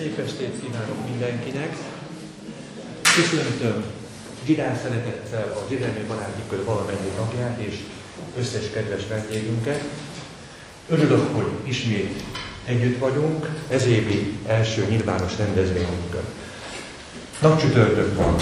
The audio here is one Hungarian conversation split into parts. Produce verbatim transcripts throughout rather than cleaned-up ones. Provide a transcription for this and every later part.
Szép estét kívánok mindenkinek! Köszöntöm Zsidán szeretettel a Zsidányi Baráti Kör valamennyi tagját és összes kedves vendégünket. Örülök, hogy ismét együtt vagyunk ez évi első nyilvános rendezvényünkön. Napcsütörtök van.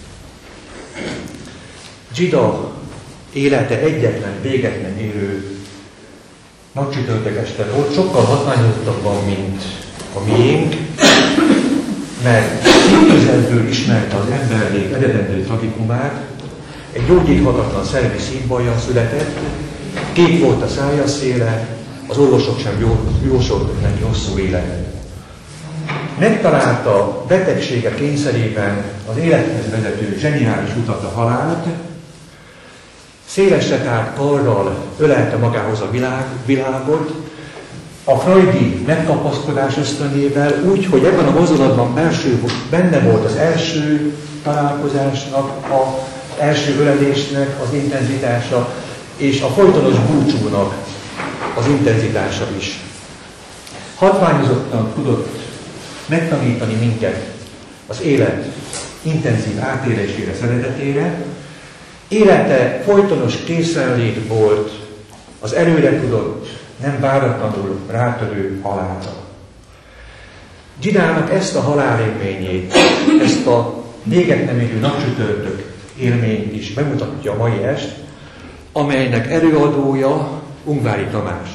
Zsida élete egyetlen véget nem érő napcsütörtök este volt, sokkal hatványozottabban, mint a miénk, mert szívközelből ismerte az emberlég eredendő tragikumát, egy gyógyíthatatlan szervi szívbajjal született, kék volt a szája széle, az orvosok sem jósoltak neki hosszú életet. Megtalálta betegsége kényszerében az élethez vezető zseniális utat, a halált, szélesre tárt karral ölelte magához a világ, világot, a freudi megkapaszkodás ösztönével, úgy, hogy ebben a mozdulatban belső, benne volt az első találkozásnak, az első ölelésnek az intenzitása, és a folytonos búcsúnak az intenzitása is. Hatványozottan tudott megtanítani minket az élet intenzív átélésére, szeretetére. Élete folytonos készenlét volt az előre tudott, nem váratlanul rátörő halálra. Zsidának ezt a halálélményét, ezt a véget nem érő napcsütörtök élményt is bemutatja a mai est, amelynek előadója Ungvári Tamás.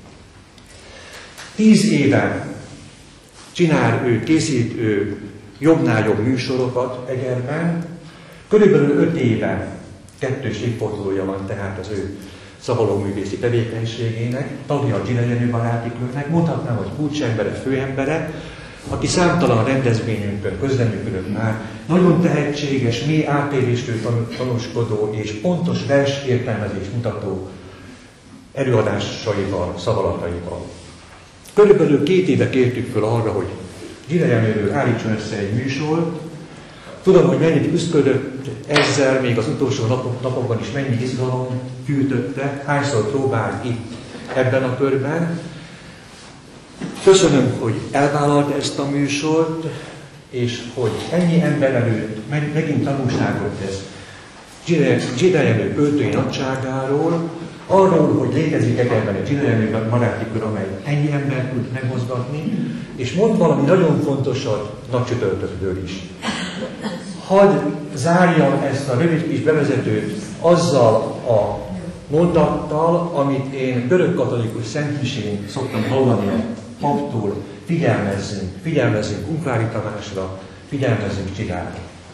Tíz éve csinál ő, készít ő jobbnál jobb műsorokat Egerben, körülbelül öt éve kettős évfordulója van tehát az ő szavalóművészi tevékenységének, tagja a Zsidai Baráti Körnek, mondhatnám, hogy kulcsembere, főembere, aki számtalan rendezvényünkön közreműködött már, nagyon tehetséges, mély átélésről tanúskodó és pontos versértelmezést mutató előadásaival, szavalataival. Körülbelül két éve kértük föl arra, hogy Zsidai állítson össze egy műsort. Tudom, hogy mennyit küzdött ezzel, még az utolsó napok, napokban is mennyi izgalom gyűjtötte, hányszor próbált itt ebben a körben. Köszönöm, hogy elvállalta ezt a műsort, és hogy ennyi ember előtt megint tanulságot tesz Zsidai költői nagyságáról, arról, hogy létezik Egerben egy Zsidai Baráti Kör, amely ennyi ember tud megmozgatni, és mond valami nagyon fontosat napcsütörtökről is. Hadd zárjam ezt a rövid kis bevezetőt azzal a mondattal, amit én görögkatolikus szentmisén szoktam hallani a paptól: figyelmezzünk, figyelmezzünk Ungvári Tamásra, figyelmezzünk Zsidára.